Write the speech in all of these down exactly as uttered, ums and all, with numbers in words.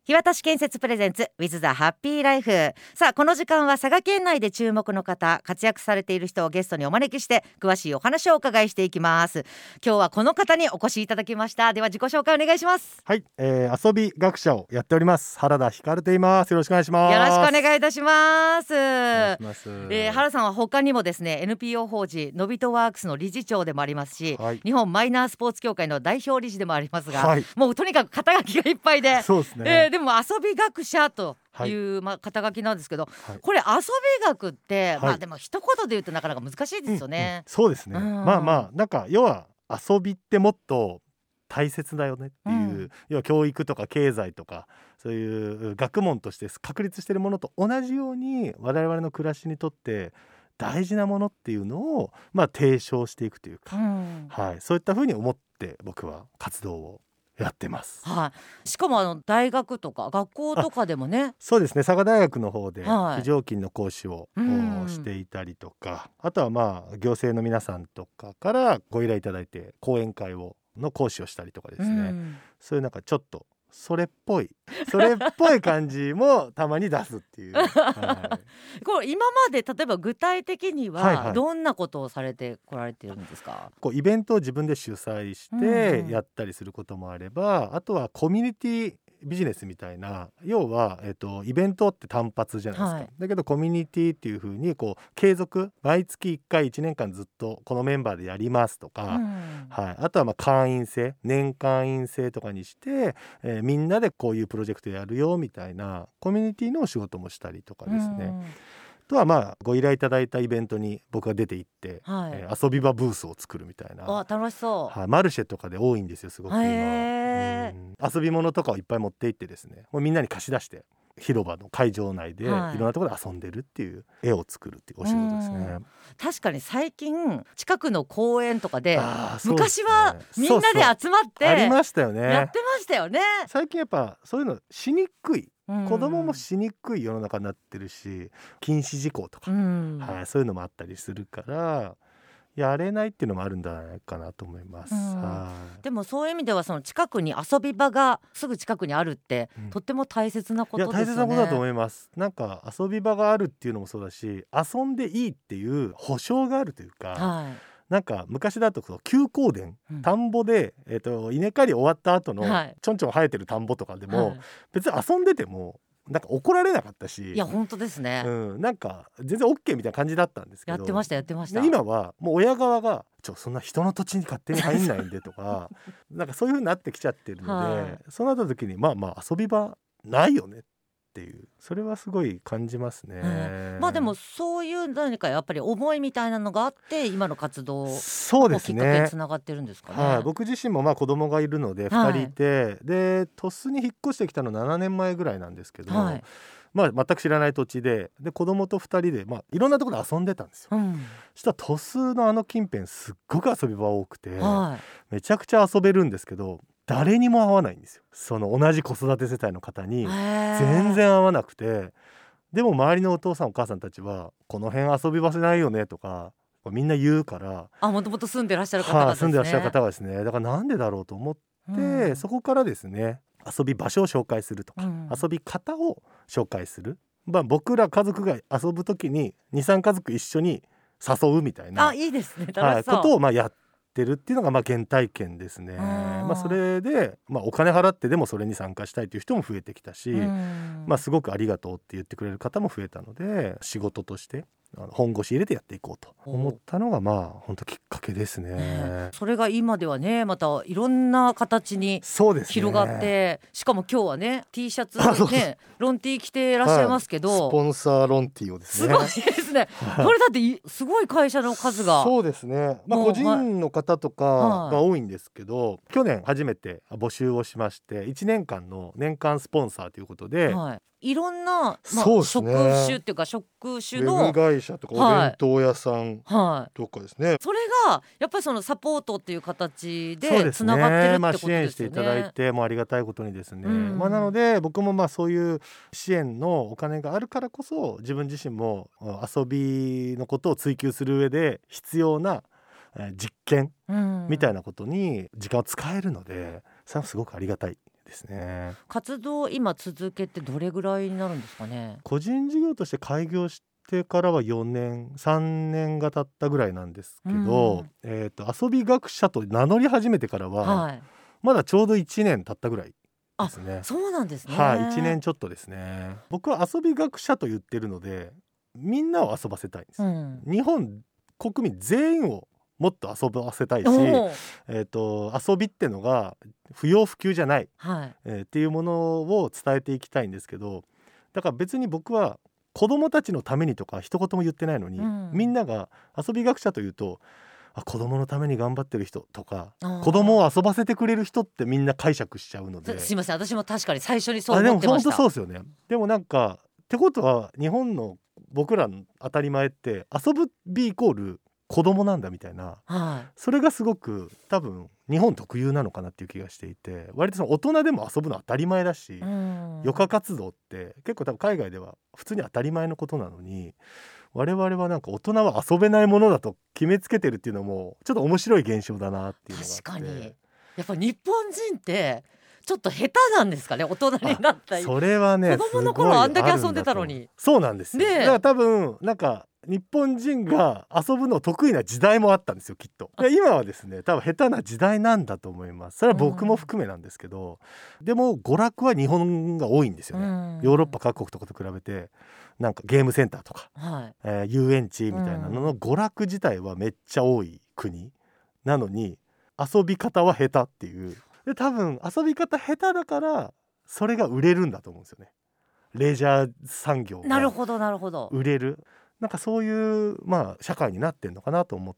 日渡建設プレゼンツ with the happy life。 さあこの時間は佐賀県内で注目の方、活躍されている人をゲストにお招きして詳しいお話をお伺いしていきます。今日はこの方にお越しいただきました。では自己紹介お願いします。 はい、えー、遊び学者をやっております原田光と言います。よろしくお願いします。 よろしくお願いいたします。 お願いします。 えー、原さんは他にもですね エヌピーオー 法人のびとワークスの理事長でもありますし、はい、日本マイナースポーツ協会の代表理事でもありますが、はい、もうとにかく肩書きがいっぱいで、 そうですね、 えー、でも遊び学者という、はい、まあ、肩書きなんですけど、はい、これ遊び学って、はい、まあでも一言で言うとなかなか難しいですよね、 うんうん、そうですね、うん、まあまあなんか要は遊びってもっと大切だよねっていう、うん、要は教育とか経済とかそういう学問として確立しているものと同じように我々の暮らしにとって大事なものっていうのを、まあ、提唱していくというか、うん、はい、そういったふうに思って僕は活動をやってます、 はい、しかもあの大学とか学校とかでもね。 そうですね、佐賀大学の方で非常勤の講師を、はい、していたりとか、あとはまあ行政の皆さんとかからご依頼いただいて講演会をの講師をしたりとかですね、うん、そういうなんかちょっとそれっぽいそれっぽい感じもたまに出すっていう、はい、 これ今まで例えば具体的にはどんなことをされてこられてるんですか？はいはい、 こうイベントを自分で主催してやったりすることもあれば、うんうん、あとはコミュニティビジネスみたいな、要は、えっと、イベントって単発じゃないですか、はい、だけどコミュニティっていう風にこう継続毎月いっかいいちねんかんずっとこのメンバーでやりますとか、うんはい、あとはまあ会員制年会員制とかにして、えー、みんなでこういうプロジェクトやるよみたいなコミュニティのお仕事もしたりとかですね、うんとはまあご依頼いただいたイベントに僕が出て行って、はいえー、遊び場ブースを作るみたいな。 あ、楽しそう、 はい、マルシェとかで多いんですよすごく今、うん、遊び物とかをいっぱい持って行ってですね、もうみんなに貸し出して広場の会場内でいろんなところで遊んでるっていう絵を作るっていうお仕事ですね。 確かに最近近くの公園とかで、昔はみんなで集まってありましたよね、 やってましたよね。 最近やっぱそういうのしにくい、子供もしにくい世の中になってるし、禁止事項とか、はい、そういうのもあったりするからやれないっていうのもあるんじゃないかなと思います、はい、 でもそういう意味ではその近くに遊び場がすぐ近くにあるって、うん、とっても大切なことですよね。 いや大切なことだと思います。なんか遊び場があるっていうのもそうだし、遊んでいいっていう保証があるというか、はい、なんか昔だと休耕田、うん、田んぼで、えーと、稲刈り終わった後の、はい、ちょんちょん生えてる田んぼとかでも、はい、別に遊んでてもなんか怒られなかったし、 いや本当ですね、 うん、なんか全然 OK みたいな感じだったんですけど、 やってましたやってました。 今はもう親側がちょそんな人の土地に勝手に入んないんでとかなんかそういう風になってきちゃってるので、はい、そうなった時にまあまあ遊び場ないよねっていう、それはすごい感じますね、 うん、まあでもそういう何かやっぱり思いみたいなのがあって今の活動のきっかけにつながってるんですかね。 はい、僕自身もまあ子供がいるのでふたりいて、はい、で鳥栖に引っ越してきたのななねんまえぐらいなんですけど、はいまあ、全く知らない土地で、で子供とふたりで、まあ、いろんなところで遊んでたんですよ、うん、そしたら鳥栖のあの近辺すっごく遊び場多くて、はい、めちゃくちゃ遊べるんですけど誰にも会わないんですよ。その同じ子育て世帯の方に全然会わなくて、でも周りのお父さんお母さんたちはこの辺遊び場所ないよねとかみんな言うから、 あ、もともと住んでらっしゃる方がですね、 はあ、住んでらっしゃる方はですね、だからなんでだろうと思って、うん、そこからですね遊び場所を紹介するとか、うん、遊び方を紹介する、まあ、僕ら家族が遊ぶときに にさん家族一緒に誘うみたいな、 あ、いいですね、楽しそう、 はい、ことをまあやってるっていうのがまあ原体験ですね。まあ、それで、まあ、お金払ってでもそれに参加したいという人も増えてきたし、まあ、すごくありがとうって言ってくれる方も増えたので仕事として本腰入れてやっていこうと思ったのがまあ本当きっかけですね、 ね、それが今ではねまたいろんな形に広がって、ね、しかも今日はね T シャツねロン T 着てらっしゃいますけど、 はい、スポンサーロン T をですね、 すごいですね、はい、これだってすごい会社の数が、 そうですね、まあ、個人の方とかが多いんですけど、はい、去年初めて募集をしましていちねんかんの年間スポンサーということで、 はい、いろんな、まあ、職種っていうか職種のウェブ会社とかお弁当屋さんとかですね、はいはい、 それがやっぱりそのサポートっていう形でつながってるってことですよね。 まあ、支援していただいてもありがたいことにですね、うんまあ、なので僕もまあそういう支援のお金があるからこそ自分自身も遊びのことを追求する上で必要な実験みたいなことに時間を使えるので、それはすごくありがたいですね。 活動今続けてどれぐらいになるんですかね。 個人事業として開業してからはよねんさんねんが経ったぐらいなんですけど、 うんえー、と遊び学者と名乗り始めてからははいまだちょうどいちねん経ったぐらいですね。 そうなんですね。 はい、いちねんちょっとですね。僕は遊び学者と言ってるのでみんなを遊ばせたいんです、 うん、 日本国民全員をもっと遊ばせたいし、 おーえー、と遊びってのが不要不急じゃない、 はいえーっていうものを伝えていきたいんですけど、だから別に僕は子供たちのためにとか一言も言ってないのに、 うんみんなが遊び学者というとあ子供のために頑張ってる人とかあー子供を遊ばせてくれる人ってみんな解釈しちゃうので、 すいません私も確かに最初にそうあでも本当思ってました。 そうですよね。でもなんかってことは日本の僕らの当たり前って遊ぶビイコール子供なんだみたいな、 はいそれがすごく多分日本特有なのかなっていう気がしていて、割とその大人でも遊ぶの当たり前だし、 うん余暇活動って結構多分海外では普通に当たり前のことなのに、我々はなんか大人は遊べないものだと決めつけてるっていうのもちょっと面白い現象だなっていうのがあって。 確かにやっぱ日本人ってちょっと下手なんですかね、大人になったり。 それはね子供の頃すごいあんだけ遊んでたのにあるんだとそうなんですよ、 ねえだから多分なんか日本人が遊ぶの得意な時代もあったんですよきっと。で今はですね多分下手な時代なんだと思います。それは僕も含めなんですけど、でも娯楽は日本が多いんですよね、 うんヨーロッパ各国とかと比べてなんかゲームセンターとか、 はいえー遊園地みたいなのの娯楽自体はめっちゃ多い国なのに遊び方は下手っていう。で多分遊び方下手だからそれが売れるんだと思うんですよね。レジャー産業がなるほどなるほど。 売れるなんかそういうまあ社会になってんのかなと思って、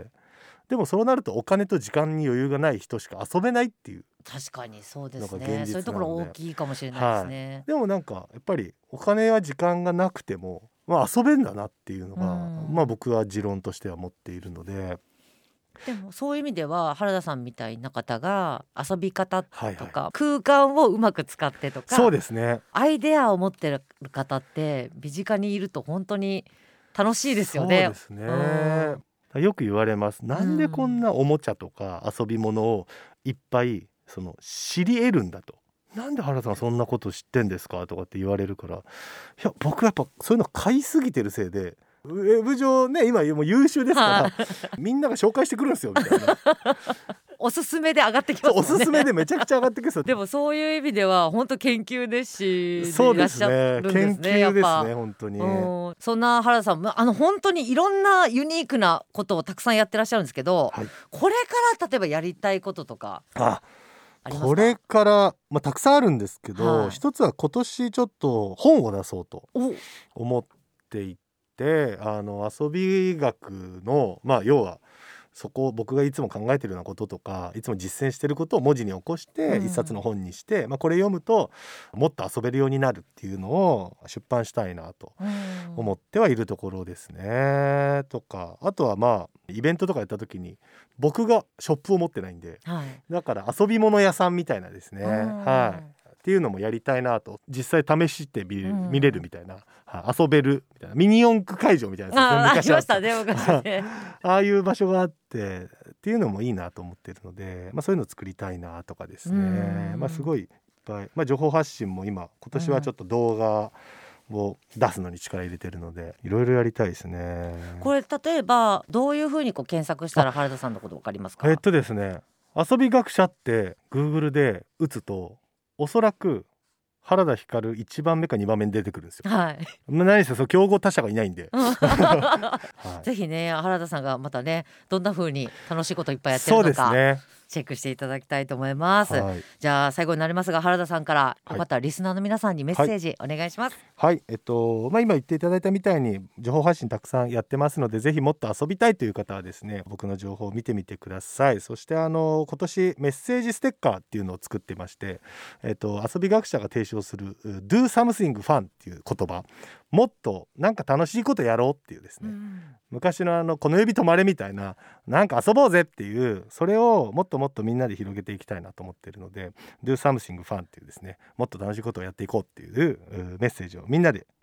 でもそうなるとお金と時間に余裕がない人しか遊べないっていう。 確かにそうですなんか現実なのでね。そういうところ大きいかもしれないですね。 でもなんかやっぱりお金や時間がなくても、まあ、遊べんだなっていうのが、 うんまあ僕は持論としては持っているので、 でもそういう意味では原田さんみたいな方が遊び方とか、 はいはい空間をうまく使ってとかそうですね。 アイデアを持ってる方って身近にいると本当に楽しいですよね。 そうですね。よく言われます。なんでこんなおもちゃとか遊び物をいっぱいその知り得るんだと。なんで原さんそんなこと知ってんですかとかって言われるから、いや僕やっぱそういうの買いすぎてるせいでウェブ上ね今もう優秀ですからみんなが紹介してくるんですよみたいなおすすめで上がってきますもんね。 おすすめでめちゃくちゃ上がってくるんですよ。 でもそういう意味では本当研究熱心でそうですいらっしゃねるんですね。 研究やっぱですね本当に。 うんそんな原田さんあの本当にいろんなユニークなことをたくさんやってらっしゃるんですけど、 はい、 これから例えばやりたいこととかあありますか？ これから、まあ、たくさんあるんですけど、 はい一つは今年ちょっと本を出そうとお思っていて、あの遊び学のまあ要はそこ僕がいつも考えてるようなこととかいつも実践してることを文字に起こしてうん一冊の本にして、まあ、これ読むともっと遊べるようになるっていうのを出版したいなと思ってはいるところですね。とかあとはまあイベントとかやった時に僕がショップを持ってないんで、 はいだから遊び物屋さんみたいなですね、 うんはいっていうのもやりたいなと。実際試してみる、 うん見れるみたいな、はい遊べるみたいなミニ四駆会場みたいなああり昔あったましたね昔ね。 ああいう場所があってっていうのもいいなと思ってるので、まあ、そういうのを作りたいなとかですね、 うんまあ、すごいいっぱい、まあ、情報発信も今今年はちょっと動画を出すのに力入れてるのでいろいろやりたいですね。 これ例えばどういうふうにこう検索したら原田さんのことわかりますか？ えっとですね遊び学者って Google で打つとおそらく原田光いちばんめかにばんめに出てくるんですよ。 はい何せそう競合他社がいないんで、はい、 ぜひね原田さんがまたねどんな風に楽しいこといっぱいやってるそうのか、 ですね、 チェックしていただきたいと思います、 はいじゃあ最後になりますが原田さんからはいよかったらリスナーの皆さんにメッセージお願いします。 はいえっとまあ、今言っていただいたみたいに情報発信たくさんやってますのでぜひもっと遊びたいという方はですね僕の情報を見てみてください。そしてあの今年メッセージステッカーっていうのを作ってまして、えっと、遊び学者が提唱する Do something fun っていう言葉、もっとなんか楽しいことやろうっていうですね、 うん昔のあのこの指止まれみたいななんか遊ぼうぜっていうそれをもっともっとみんなで広げていきたいなと思っているので Do something fun っていうですねもっと楽しいことをやっていこうっていうメッセージをみんなでこう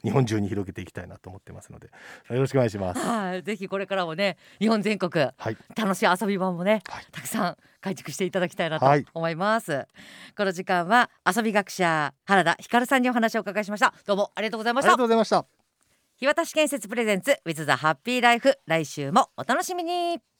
日本中に広げていきたいなと思ってますのでよろしくお願いします。 はい、ぜひこれからもね日本全国、 はい、 楽しい遊び場もね、はい、たくさん改築していただきたいなと思います、はい、この時間は遊び学者原田光さんにお話をお伺いしました。どうもありがとうございました。 ありがとうございました。 日渡建設プレゼンツ with the happy life、 来週もお楽しみに。